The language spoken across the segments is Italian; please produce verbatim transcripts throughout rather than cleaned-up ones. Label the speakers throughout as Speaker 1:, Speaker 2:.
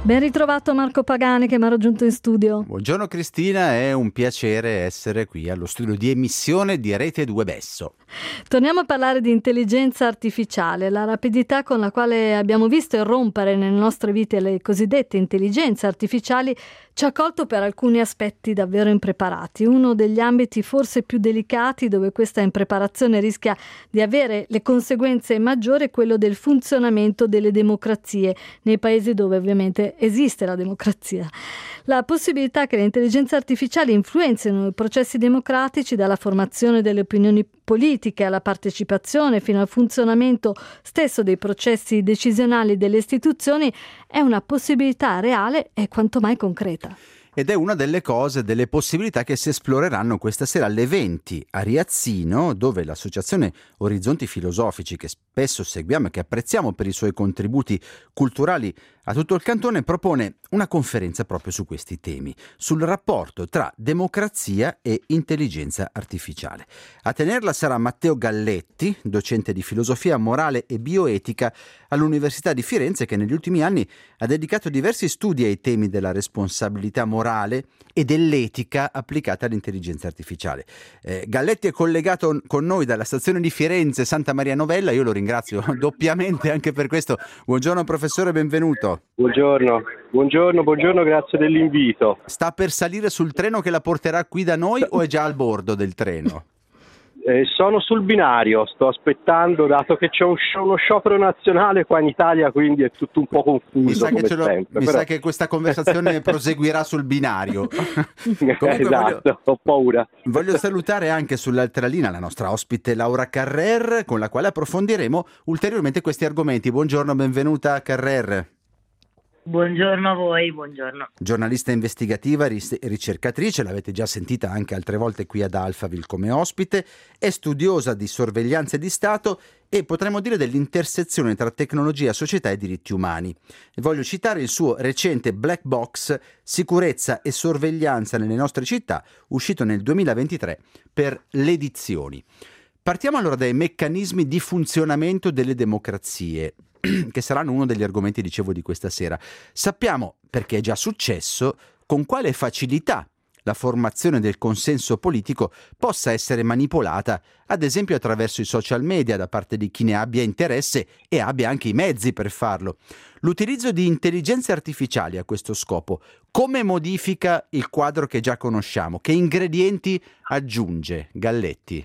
Speaker 1: Ben ritrovato Marco Pagani che mi ha raggiunto in studio.
Speaker 2: Buongiorno Cristina, è un piacere essere qui allo studio di emissione di Rete due Besso.
Speaker 1: Torniamo a parlare di intelligenza artificiale. La rapidità con la quale abbiamo visto irrompere nelle nostre vite le cosiddette intelligenze artificiali ci ha colto per alcuni aspetti davvero impreparati. Uno degli ambiti forse più delicati dove questa impreparazione rischia di avere le conseguenze maggiori è quello del funzionamento delle democrazie nei paesi dove ovviamente esiste la democrazia. La possibilità che le intelligenze artificiali influenzino i processi democratici, dalla formazione delle opinioni politiche alla partecipazione fino al funzionamento stesso dei processi decisionali delle istituzioni, è una possibilità reale e quanto mai concreta.
Speaker 2: Ed è una delle cose, delle possibilità che si esploreranno questa sera alle venti a Riazzino, dove l'associazione Orizzonti Filosofici, che spesso seguiamo e che apprezziamo per i suoi contributi culturali a tutto il cantone, propone una conferenza proprio su questi temi, sul rapporto tra democrazia e intelligenza artificiale. A tenerla sarà Matteo Galletti, docente di filosofia morale e bioetica all'Università di Firenze, che negli ultimi anni ha dedicato diversi studi ai temi della responsabilità morale e dell'etica applicata all'intelligenza artificiale. Eh, Galletti è collegato con noi dalla stazione di Firenze Santa Maria Novella, io lo ringrazio doppiamente anche per questo. Buongiorno professore, benvenuto.
Speaker 3: Buongiorno, buongiorno, buongiorno, grazie dell'invito.
Speaker 2: Sta per salire sul treno che la porterà qui da noi o è già al bordo del treno?
Speaker 3: Eh, sono sul binario, sto aspettando, dato che c'è un sci- uno sciopero nazionale qua in Italia, quindi è tutto un po' confuso.
Speaker 2: Mi sa,
Speaker 3: come
Speaker 2: che, ce lo,
Speaker 3: sempre,
Speaker 2: mi
Speaker 3: però...
Speaker 2: sa che questa conversazione proseguirà sul binario. Comunque
Speaker 3: esatto,
Speaker 2: voglio,
Speaker 3: ho paura.
Speaker 2: Voglio salutare anche sull'altra linea la nostra ospite Laura Carrer, con la quale approfondiremo ulteriormente questi argomenti. Buongiorno, benvenuta Carrer.
Speaker 4: Buongiorno a voi, buongiorno.
Speaker 2: Giornalista investigativa e ricercatrice, l'avete già sentita anche altre volte qui ad Alphaville come ospite, è studiosa di sorveglianza di Stato e potremmo dire dell'intersezione tra tecnologia, società e diritti umani. E voglio citare il suo recente Black Box, Sicurezza e sorveglianza nelle nostre città, uscito nel duemilaventitré per le Edizioni. Partiamo allora dai meccanismi di funzionamento delle democrazie, che saranno uno degli argomenti, dicevo, di questa sera. Sappiamo, perché è già successo, con quale facilità la formazione del consenso politico possa essere manipolata, ad esempio attraverso i social media da parte di chi ne abbia interesse e abbia anche i mezzi per farlo. L'utilizzo di intelligenze artificiali a questo scopo, come modifica il quadro che già conosciamo? Che ingredienti aggiunge? Galletti.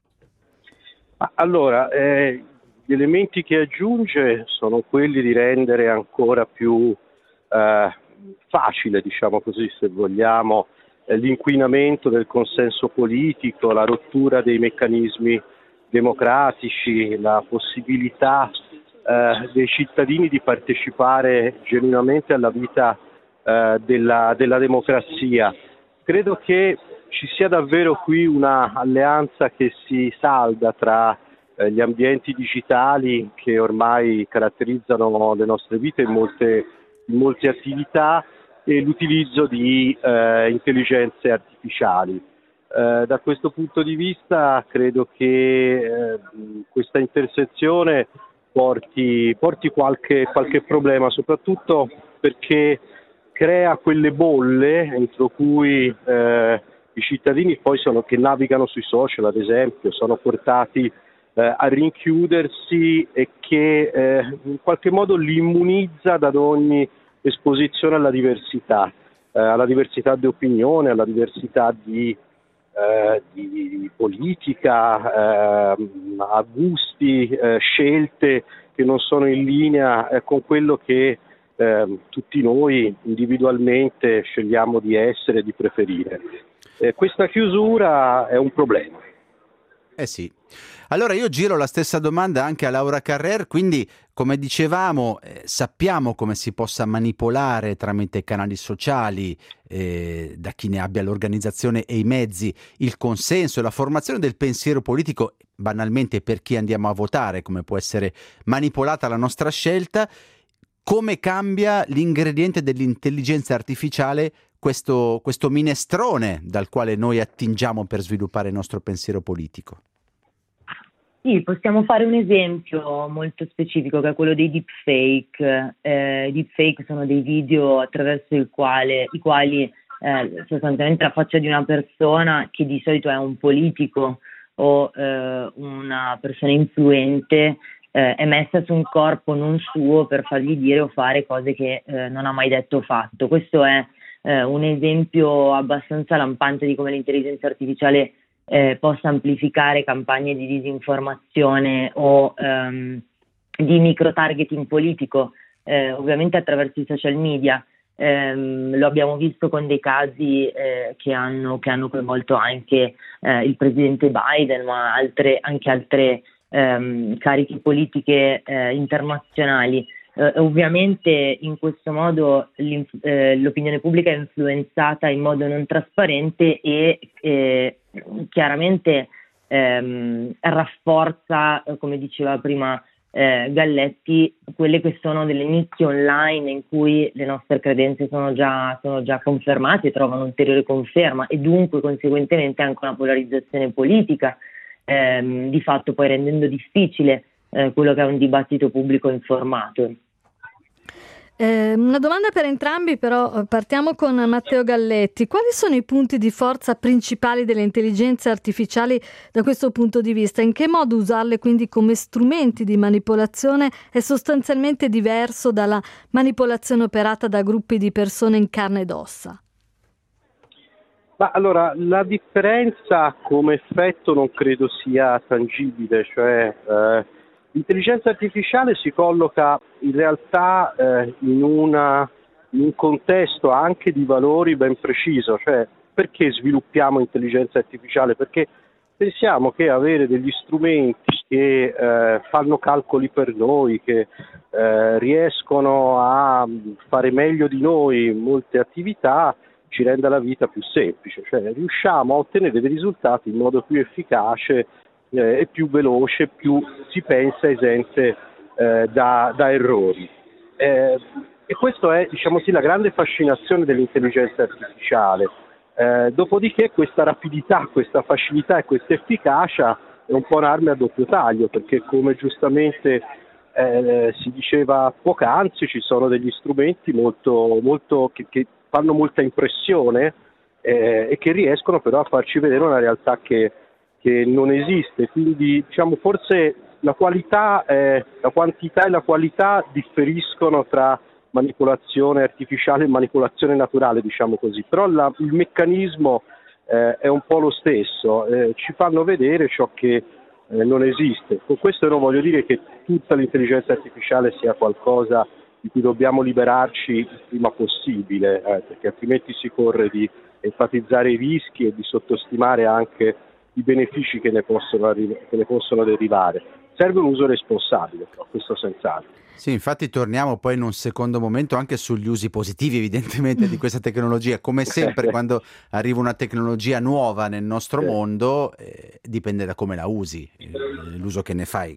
Speaker 3: Allora, eh... gli elementi che aggiunge sono quelli di rendere ancora più eh, facile, diciamo così, se vogliamo, eh, l'inquinamento del consenso politico, la rottura dei meccanismi democratici, la possibilità eh, dei cittadini di partecipare genuinamente alla vita eh, della, della democrazia. Credo che ci sia davvero qui una alleanza che si salda tra gli ambienti digitali che ormai caratterizzano le nostre vite in molte, in molte attività e l'utilizzo di eh, intelligenze artificiali. Eh, da questo punto di vista credo che eh, questa intersezione porti, porti qualche, qualche problema, soprattutto perché crea quelle bolle entro cui eh, i cittadini poi sono, che navigano sui social, ad esempio, sono portati Eh, a rinchiudersi e che eh, in qualche modo li immunizza da ogni esposizione alla diversità, eh, alla diversità di opinione, alla diversità di, eh, di, di politica, eh, a gusti, eh, scelte che non sono in linea eh, con quello che eh, tutti noi individualmente scegliamo di essere e di preferire. Eh, questa chiusura è un problema.
Speaker 2: Eh sì. Allora io giro la stessa domanda anche a Laura Carrer, quindi come dicevamo eh, sappiamo come si possa manipolare tramite canali sociali, eh, da chi ne abbia l'organizzazione e i mezzi, il consenso e la formazione del pensiero politico, banalmente per chi andiamo a votare, come può essere manipolata la nostra scelta. Come cambia l'ingrediente dell'intelligenza artificiale questo, questo minestrone dal quale noi attingiamo per sviluppare il nostro pensiero politico?
Speaker 4: Sì, possiamo fare un esempio molto specifico che è quello dei deepfake. Eh, I deepfake sono dei video attraverso il quale, i quali eh, sostanzialmente la faccia di una persona che di solito è un politico o eh, una persona influente eh, è messa su un corpo non suo per fargli dire o fare cose che eh, non ha mai detto o fatto. Questo è eh, un esempio abbastanza lampante di come l'intelligenza artificiale Eh, possa amplificare campagne di disinformazione o ehm, di microtargeting politico, eh, ovviamente attraverso i social media. Ehm, lo abbiamo visto con dei casi eh, che hanno, che hanno coinvolto anche eh, il presidente Biden, ma altre, anche altre ehm, cariche politiche eh, internazionali. Eh, ovviamente in questo modo eh, l'opinione pubblica è influenzata in modo non trasparente e eh, chiaramente ehm, rafforza, eh, come diceva prima eh, Galletti, quelle che sono delle nicchie online in cui le nostre credenze sono già, sono già confermate e trovano ulteriore conferma, e dunque conseguentemente anche una polarizzazione politica, ehm, di fatto poi rendendo difficile Eh, quello che è un dibattito pubblico informato.
Speaker 1: Eh, una domanda per entrambi, però partiamo con Matteo Galletti. Quali sono i punti di forza principali delle intelligenze artificiali da questo punto di vista? In che modo usarle quindi come strumenti di manipolazione è sostanzialmente diverso dalla manipolazione operata da gruppi di persone in carne ed ossa?
Speaker 3: Ma allora, la differenza come effetto non credo sia tangibile, cioè eh, l'intelligenza artificiale si colloca in realtà eh, in, una, in un contesto anche di valori ben preciso, cioè perché sviluppiamo intelligenza artificiale? Perché pensiamo che avere degli strumenti che eh, fanno calcoli per noi, che eh, riescono a fare meglio di noi molte attività, ci renda la vita più semplice, cioè riusciamo a ottenere dei risultati in modo più efficace eh, e più veloce, più si pensa esente eh, da, da errori. Eh, e questo è, diciamo sì, la grande fascinazione dell'intelligenza artificiale. Eh, dopodiché questa rapidità, questa facilità e questa efficacia è un po' un'arma a doppio taglio, perché come giustamente eh, si diceva poc'anzi ci sono degli strumenti molto, molto che, che fanno molta impressione eh, e che riescono però a farci vedere una realtà che, che non esiste. Quindi diciamo forse la qualità, eh, la quantità e la qualità differiscono tra manipolazione artificiale e manipolazione naturale, diciamo così, però la, il meccanismo eh, è un po' lo stesso, eh, ci fanno vedere ciò che eh, non esiste. Con questo non voglio dire che tutta l'intelligenza artificiale sia qualcosa di cui dobbiamo liberarci il prima possibile, eh, perché altrimenti si corre di enfatizzare i rischi e di sottostimare anche i benefici che ne possono, arri- che ne possono derivare. Serve un uso responsabile, però, questo senz'altro.
Speaker 2: Sì, infatti torniamo poi in un secondo momento anche sugli usi positivi evidentemente di questa tecnologia. Come sempre quando arriva una tecnologia nuova nel nostro mondo eh, dipende da come la usi, eh, l'uso che ne fai.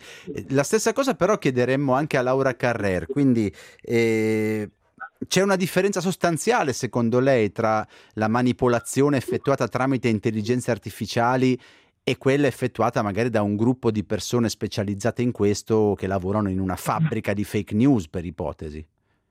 Speaker 2: La stessa cosa però chiederemmo anche a Laura Carrer, quindi eh, c'è una differenza sostanziale secondo lei tra la manipolazione effettuata tramite intelligenze artificiali e quella effettuata magari da un gruppo di persone specializzate in questo che lavorano in una fabbrica di fake news, per ipotesi?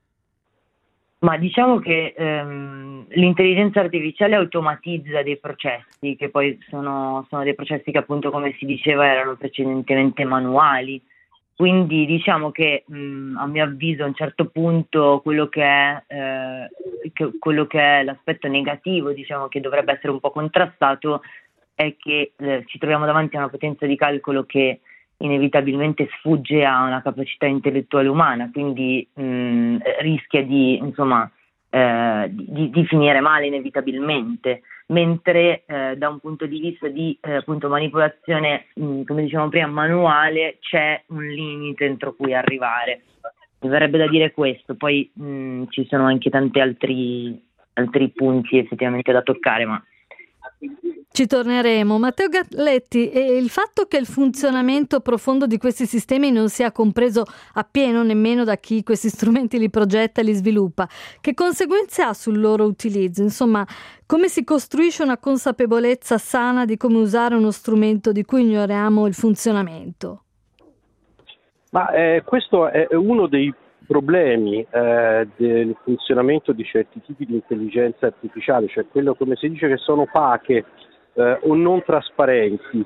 Speaker 4: Ma diciamo che ehm, l'intelligenza artificiale automatizza dei processi che poi sono, sono dei processi che appunto, come si diceva, erano precedentemente manuali. Quindi diciamo che mh, a mio avviso a un certo punto quello che è, eh, che, quello che è l'aspetto negativo, diciamo, che dovrebbe essere un po' contrastato, è che eh, ci troviamo davanti a una potenza di calcolo che inevitabilmente sfugge a una capacità intellettuale umana, quindi mh, rischia di, insomma, eh, di, di finire male inevitabilmente, mentre eh, da un punto di vista di eh, appunto manipolazione, mh, come dicevamo prima, manuale, c'è un limite entro cui arrivare. Mi verrebbe da dire questo, poi mh, ci sono anche tanti altri, altri punti effettivamente da toccare, ma
Speaker 1: Ci torneremo. Matteo Galletti, e il fatto che il funzionamento profondo di questi sistemi non sia compreso appieno nemmeno da chi questi strumenti li progetta e li sviluppa, che conseguenze ha sul loro utilizzo? Insomma, come si costruisce una consapevolezza sana di come usare uno strumento di cui ignoriamo il funzionamento?
Speaker 3: Ma eh, questo è uno dei problemi eh, del funzionamento di certi tipi di intelligenza artificiale, cioè quello, come si dice, che sono opache eh, o non trasparenti.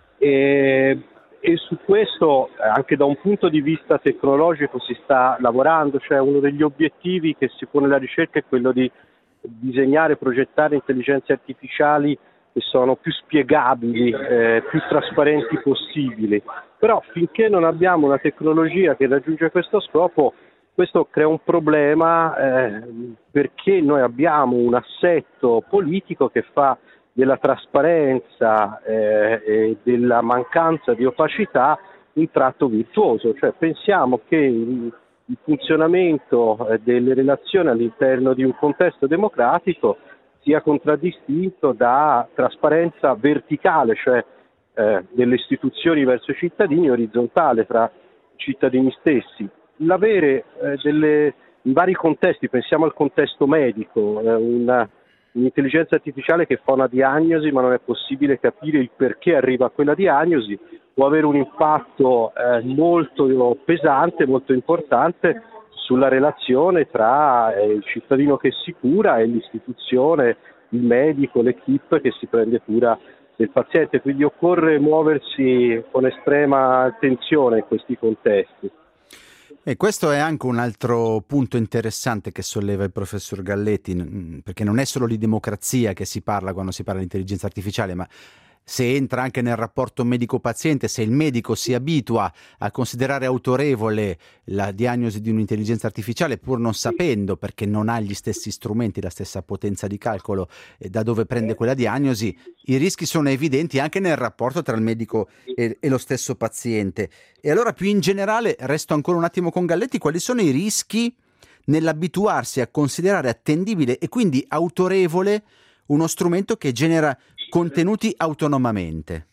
Speaker 3: E, e su questo anche da un punto di vista tecnologico si sta lavorando, cioè uno degli obiettivi che si pone la ricerca è quello di disegnare e progettare intelligenze artificiali che sono più spiegabili, eh, più trasparenti possibili. Però finché non abbiamo una tecnologia che raggiunge questo scopo, questo crea un problema eh, perché noi abbiamo un assetto politico che fa della trasparenza eh, e della mancanza di opacità un tratto virtuoso, cioè pensiamo che il, il funzionamento eh, delle relazioni all'interno di un contesto democratico sia contraddistinto da trasparenza verticale, cioè eh, delle istituzioni verso i cittadini, orizzontale tra i cittadini stessi. L'avere eh, delle, in vari contesti, pensiamo al contesto medico, eh, una, un'intelligenza artificiale che fa una diagnosi ma non è possibile capire il perché arriva a quella diagnosi, può avere un impatto eh, molto pesante, molto importante sulla relazione tra eh, il cittadino che si cura e l'istituzione, il medico, l'equipe che si prende cura del paziente. Quindi occorre muoversi con estrema attenzione in questi contesti.
Speaker 2: E questo è anche un altro punto interessante che solleva il professor Galletti, perché non è solo di democrazia che si parla quando si parla di intelligenza artificiale, ma se entra anche nel rapporto medico-paziente, se il medico si abitua a considerare autorevole la diagnosi di un'intelligenza artificiale pur non sapendo, perché non ha gli stessi strumenti, la stessa potenza di calcolo eh, da dove prende quella diagnosi, i rischi sono evidenti anche nel rapporto tra il medico e, e lo stesso paziente. E allora, più in generale, resto ancora un attimo con Galletti, quali sono i rischi nell'abituarsi a considerare attendibile e quindi autorevole uno strumento che genera contenuti autonomamente?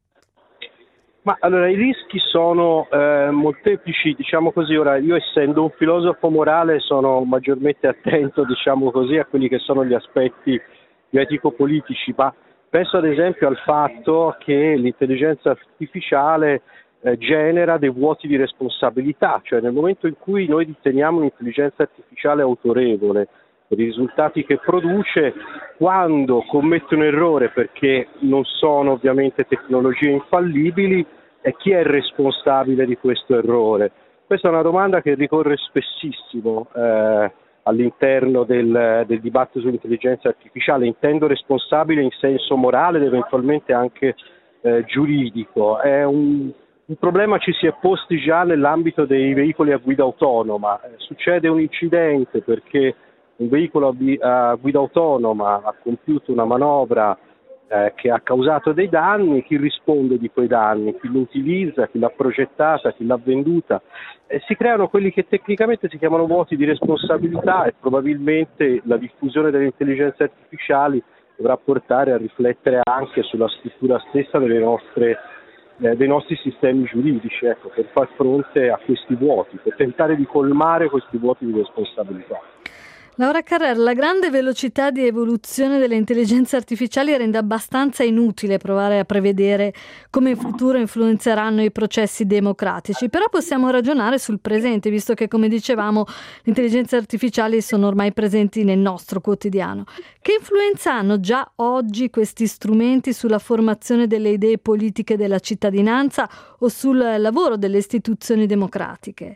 Speaker 3: Ma allora i rischi sono eh, molteplici, diciamo così. Ora, io essendo un filosofo morale sono maggiormente attento, diciamo così, a quelli che sono gli aspetti etico-politici, ma penso ad esempio al fatto che l'intelligenza artificiale eh, genera dei vuoti di responsabilità, cioè nel momento in cui noi riteniamo un'intelligenza artificiale autorevole per i risultati che produce, quando commette un errore, perché non sono ovviamente tecnologie infallibili, e chi è il responsabile di questo errore? Questa è una domanda che ricorre spessissimo eh, all'interno del, del dibattito sull'intelligenza artificiale. Intendo responsabile in senso morale ed eventualmente anche eh, giuridico. È un, un problema ci si è posti già nell'ambito dei veicoli a guida autonoma. Eh, succede un incidente perché un veicolo a guida autonoma ha compiuto una manovra eh, che ha causato dei danni, chi risponde di quei danni? Chi lo utilizza, chi l'ha progettata, chi l'ha venduta? Eh, si creano quelli che tecnicamente si chiamano vuoti di responsabilità e probabilmente la diffusione delle intelligenze artificiali dovrà portare a riflettere anche sulla struttura stessa delle nostre, eh, dei nostri sistemi giuridici, ecco, per far fronte a questi vuoti, per tentare di colmare questi vuoti di responsabilità.
Speaker 1: Laura Carrera, la grande velocità di evoluzione delle intelligenze artificiali rende abbastanza inutile provare a prevedere come in futuro influenzeranno i processi democratici, però possiamo ragionare sul presente, visto che, come dicevamo, le intelligenze artificiali sono ormai presenti nel nostro quotidiano. Che influenza hanno già oggi questi strumenti sulla formazione delle idee politiche della cittadinanza o sul lavoro delle istituzioni democratiche?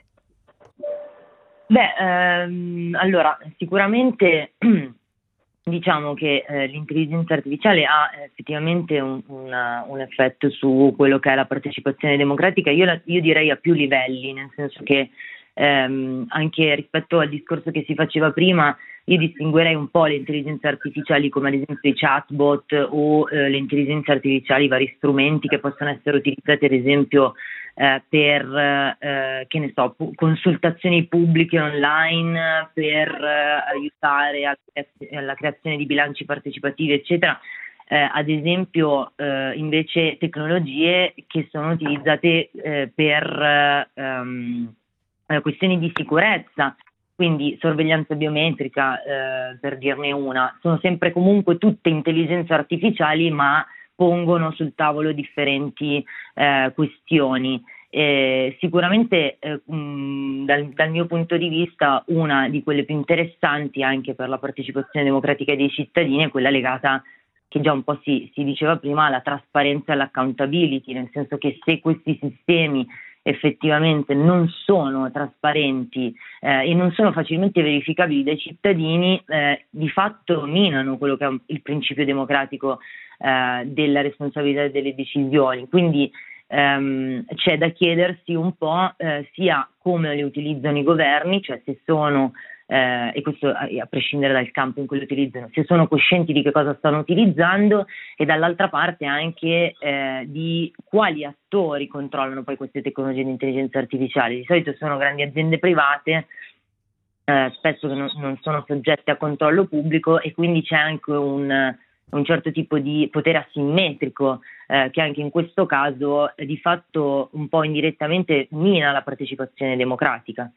Speaker 4: Beh, ehm, allora, sicuramente diciamo che eh, l'intelligenza artificiale ha effettivamente un, una, un effetto su quello che è la partecipazione democratica. Io, la, io direi a più livelli, nel senso che ehm, anche rispetto al discorso che si faceva prima, io distinguerei un po' le intelligenze artificiali come ad esempio i chatbot o eh, le intelligenze artificiali, i vari strumenti che possono essere utilizzati ad esempio Eh, per eh, che ne so, pu- consultazioni pubbliche online, per eh, aiutare a- alla creazione di bilanci partecipativi, eccetera. eh, ad esempio eh, invece tecnologie che sono utilizzate eh, per ehm, questioni di sicurezza, quindi sorveglianza biometrica, eh, per dirne una, sono sempre comunque tutte intelligenze artificiali, ma pongono sul tavolo differenti eh, questioni. Eh, sicuramente eh, mh, dal, dal mio punto di vista una di quelle più interessanti anche per la partecipazione democratica dei cittadini è quella legata, che già un po' si, si diceva prima, alla trasparenza e all'accountability, nel senso che se questi sistemi effettivamente non sono trasparenti eh, e non sono facilmente verificabili dai cittadini, eh, di fatto minano quello che è il principio democratico eh, della responsabilità delle decisioni. Quindi ehm, c'è da chiedersi un po' eh, sia come le utilizzano i governi, cioè se sono Eh, e questo a, a prescindere dal campo in cui lo utilizzano, se sono coscienti di che cosa stanno utilizzando, e dall'altra parte anche eh, di quali attori controllano poi queste tecnologie di intelligenza artificiale. Di solito sono grandi aziende private, eh, spesso che non, non sono soggette a controllo pubblico, e quindi c'è anche un, un certo tipo di potere asimmetrico eh, che anche in questo caso eh, di fatto un po' indirettamente mina la partecipazione democratica.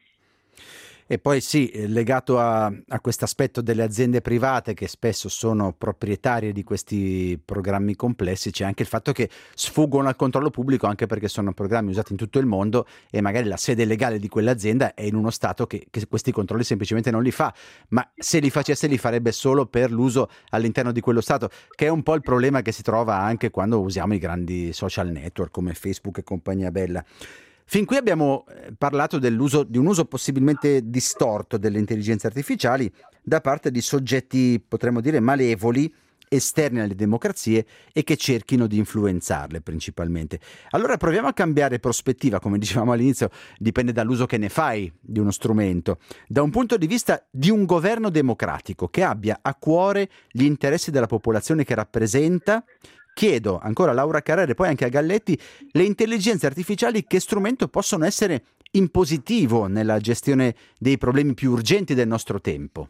Speaker 2: E poi sì, legato a, a questo aspetto delle aziende private che spesso sono proprietarie di questi programmi complessi, c'è anche il fatto che sfuggono al controllo pubblico, anche perché sono programmi usati in tutto il mondo e magari la sede legale di quell'azienda è in uno stato che, che questi controlli semplicemente non li fa, ma se li facesse li farebbe solo per l'uso all'interno di quello stato, che è un po' il problema che si trova anche quando usiamo i grandi social network come Facebook e compagnia bella. Fin qui abbiamo parlato dell'uso, di un uso possibilmente distorto delle intelligenze artificiali da parte di soggetti, potremmo dire, malevoli, esterni alle democrazie e che cerchino di influenzarle principalmente. Allora proviamo a cambiare prospettiva, come dicevamo all'inizio, dipende dall'uso che ne fai di uno strumento. Da un punto di vista di un governo democratico che abbia a cuore gli interessi della popolazione che rappresenta, chiedo ancora a Laura Carrere e poi anche a Galletti, le intelligenze artificiali che strumento possono essere in positivo nella gestione dei problemi più urgenti del nostro tempo?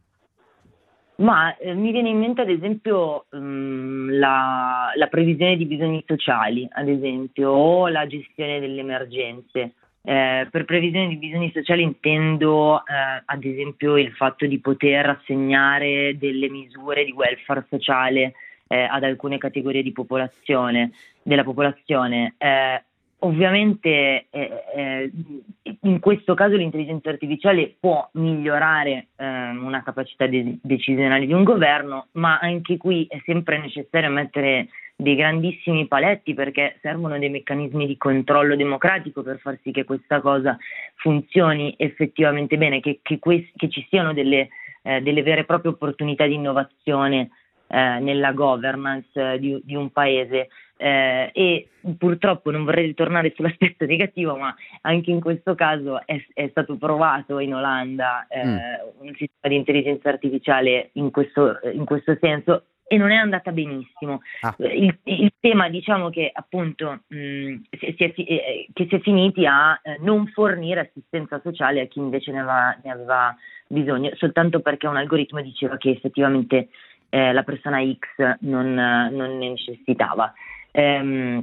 Speaker 4: Ma eh, mi viene in mente ad esempio mh, la, la previsione di bisogni sociali, ad esempio, o la gestione delle emergenze. Eh, per previsione di bisogni sociali intendo eh, ad esempio il fatto di poter assegnare delle misure di welfare sociale Eh, ad alcune categorie di popolazione, della popolazione. Eh, ovviamente eh, eh, in questo caso l'intelligenza artificiale può migliorare eh, una capacità de- decisionale di un governo, ma anche qui è sempre necessario mettere dei grandissimi paletti, perché servono dei meccanismi di controllo democratico per far sì che questa cosa funzioni effettivamente bene, che, che, que- che ci siano delle, eh, delle vere e proprie opportunità di innovazione Eh, nella governance eh, di, di un paese eh, e purtroppo non vorrei ritornare sull'aspetto negativo, ma anche in questo caso è, è stato provato in Olanda eh, mm. un sistema di intelligenza artificiale in questo, in questo senso e non è andata benissimo. Ah. Il, il tema, diciamo che appunto mh, si, si è, eh, che si è finiti a eh, non fornire assistenza sociale a chi invece ne aveva, ne aveva bisogno, soltanto perché un algoritmo diceva che effettivamente Eh, la persona X non, non ne necessitava. Ehm,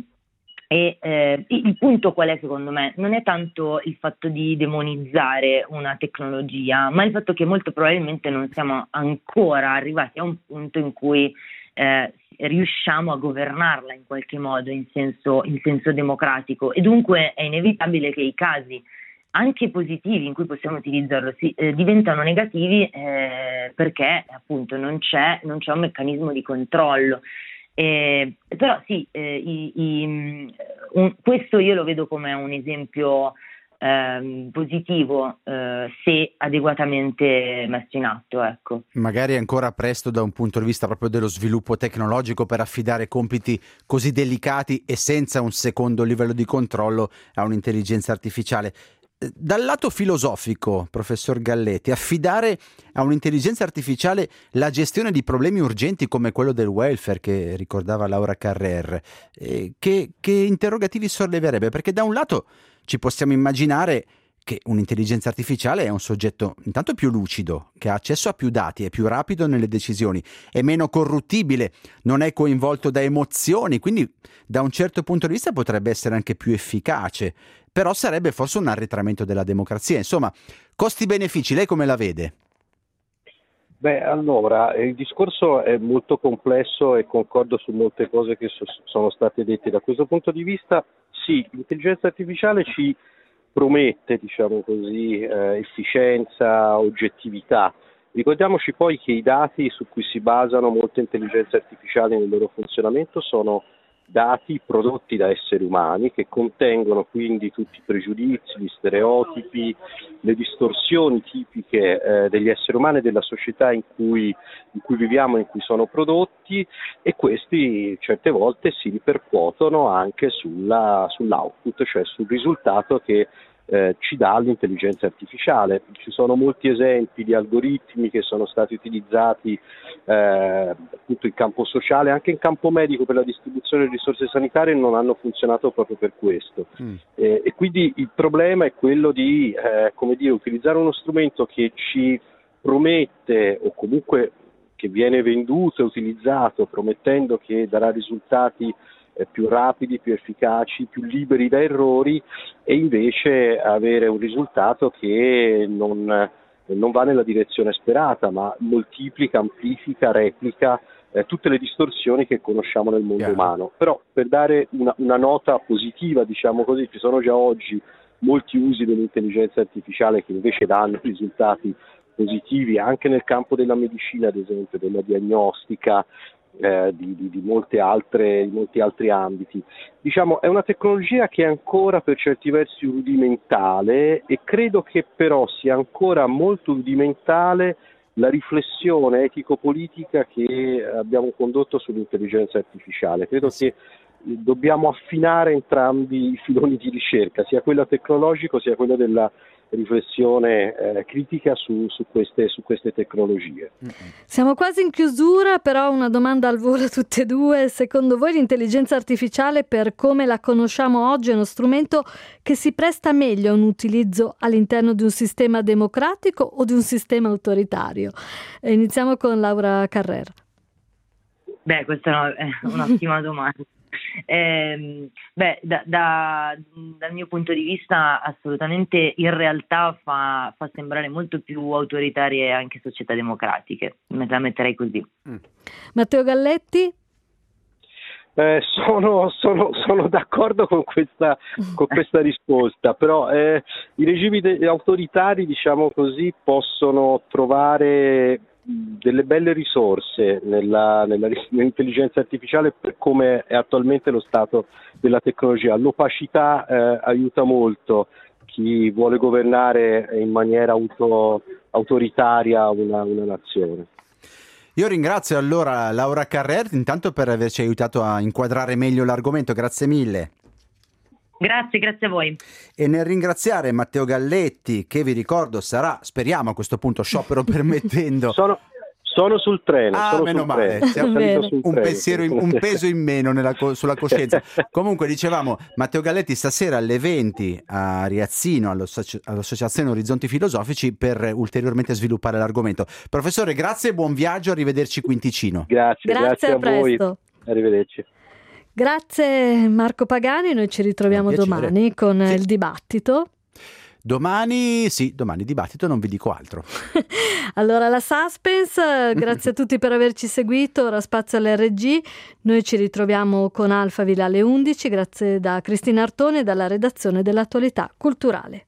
Speaker 4: e eh, il punto qual è secondo me? Non è tanto il fatto di demonizzare una tecnologia, ma il fatto che molto probabilmente non siamo ancora arrivati a un punto in cui eh, riusciamo a governarla in qualche modo in senso, in senso democratico, e dunque è inevitabile che i casi anche positivi in cui possiamo utilizzarlo si, eh, diventano negativi eh, perché appunto non c'è, non c'è un meccanismo di controllo. Eh, però sì, eh, i, i, un, questo io lo vedo come un esempio eh, positivo eh, se adeguatamente messo in atto. Ecco.
Speaker 2: Magari è ancora presto da un punto di vista proprio dello sviluppo tecnologico per affidare compiti così delicati e senza un secondo livello di controllo a un'intelligenza artificiale. Dal lato filosofico, professor Galletti, affidare a un'intelligenza artificiale la gestione di problemi urgenti come quello del welfare che ricordava Laura Carrer, eh, che, che interrogativi solleverebbe? Perché da un lato ci possiamo immaginare che un'intelligenza artificiale è un soggetto intanto più lucido, che ha accesso a più dati, è più rapido nelle decisioni, è meno corruttibile, non è coinvolto da emozioni, quindi da un certo punto di vista potrebbe essere anche più efficace, però sarebbe forse un arretramento della democrazia. Insomma, costi-benefici, lei come la vede?
Speaker 3: Beh, allora, il discorso è molto complesso e concordo su molte cose che so- sono state dette. Da questo punto di vista, sì, l'intelligenza artificiale ci promette, diciamo così, eh, efficienza, oggettività. Ricordiamoci poi che i dati su cui si basano molte intelligenze artificiali nel loro funzionamento sono dati prodotti da esseri umani, che contengono quindi tutti i pregiudizi, gli stereotipi, le distorsioni tipiche eh, degli esseri umani e della società in cui, in cui viviamo, in cui sono prodotti, e questi certe volte si ripercuotono anche sulla, sull'output, cioè sul risultato che Eh, ci dà l'intelligenza artificiale. Ci sono molti esempi di algoritmi che sono stati utilizzati eh, appunto in campo sociale, anche in campo medico, per la distribuzione di risorse sanitarie, non hanno funzionato proprio per questo. Mm. Eh, e quindi il problema è quello di eh, come dire, utilizzare uno strumento che ci promette, o comunque che viene venduto e utilizzato promettendo che darà risultati più rapidi, più efficaci, più liberi da errori, e invece avere un risultato che non, non va nella direzione sperata, ma moltiplica, amplifica, replica eh, tutte le distorsioni che conosciamo nel mondo yeah. umano. Però per dare una, una nota positiva, diciamo così, ci sono già oggi molti usi dell'intelligenza artificiale che invece danno risultati positivi anche nel campo della medicina, ad esempio, della diagnostica, Eh, di, di, di, molte altre, di molti altri ambiti. Diciamo, è una tecnologia che è ancora per certi versi rudimentale, e credo che però sia ancora molto rudimentale la riflessione etico-politica che abbiamo condotto sull'intelligenza artificiale. Credo che dobbiamo affinare entrambi i filoni di ricerca, sia quello tecnologico sia quello della riflessione eh, critica su, su, queste, su queste tecnologie.
Speaker 1: Siamo quasi in chiusura, però una domanda al volo tutte e due. Secondo voi l'intelligenza artificiale, per come la conosciamo oggi, è uno strumento che si presta meglio a un utilizzo all'interno di un sistema democratico o di un sistema autoritario? E iniziamo con Laura Carrer.
Speaker 4: Beh, questa è un'ottima domanda. Eh, beh, da, da, dal mio punto di vista assolutamente in realtà fa, fa sembrare molto più autoritarie anche società democratiche, me la metterei così.
Speaker 1: Mm. Matteo Galletti?
Speaker 3: Eh, sono, sono, sono d'accordo con questa, con questa risposta, però eh, i regimi de- autoritari, diciamo così, possono trovare delle belle risorse nella, nella, nell'intelligenza artificiale, per come è attualmente lo stato della tecnologia. L'opacità eh, aiuta molto chi vuole governare in maniera auto, autoritaria una, una nazione.
Speaker 2: Io ringrazio allora Laura Carrer intanto per averci aiutato a inquadrare meglio l'argomento, grazie mille.
Speaker 4: Grazie, grazie a voi.
Speaker 2: E nel ringraziare Matteo Galletti, che vi ricordo sarà, speriamo a questo punto, sciopero permettendo.
Speaker 3: Sono, sono sul treno.
Speaker 2: Ah,
Speaker 3: sono
Speaker 2: meno
Speaker 3: sul
Speaker 2: male,
Speaker 3: treno.
Speaker 2: Siamo
Speaker 3: sul
Speaker 2: un,
Speaker 3: treno.
Speaker 2: pensiero in, un peso in meno nella, sulla coscienza. Comunque dicevamo, Matteo Galletti stasera alle venti a Riazzino, all'Associazione Orizzonti Filosofici, per ulteriormente sviluppare l'argomento. Professore, grazie e buon viaggio, arrivederci qui in Ticino.
Speaker 3: Grazie, grazie, grazie a, a voi. Arrivederci.
Speaker 1: Grazie Marco Pagani, noi ci ritroviamo domani con sì. il dibattito.
Speaker 2: Domani, sì, domani dibattito, non vi dico altro.
Speaker 1: Allora la Suspense, grazie a tutti per averci seguito, ora spazio all'R G, noi ci ritroviamo con Alphaville alle undici, grazie da Cristina Artone e dalla redazione dell'Attualità Culturale.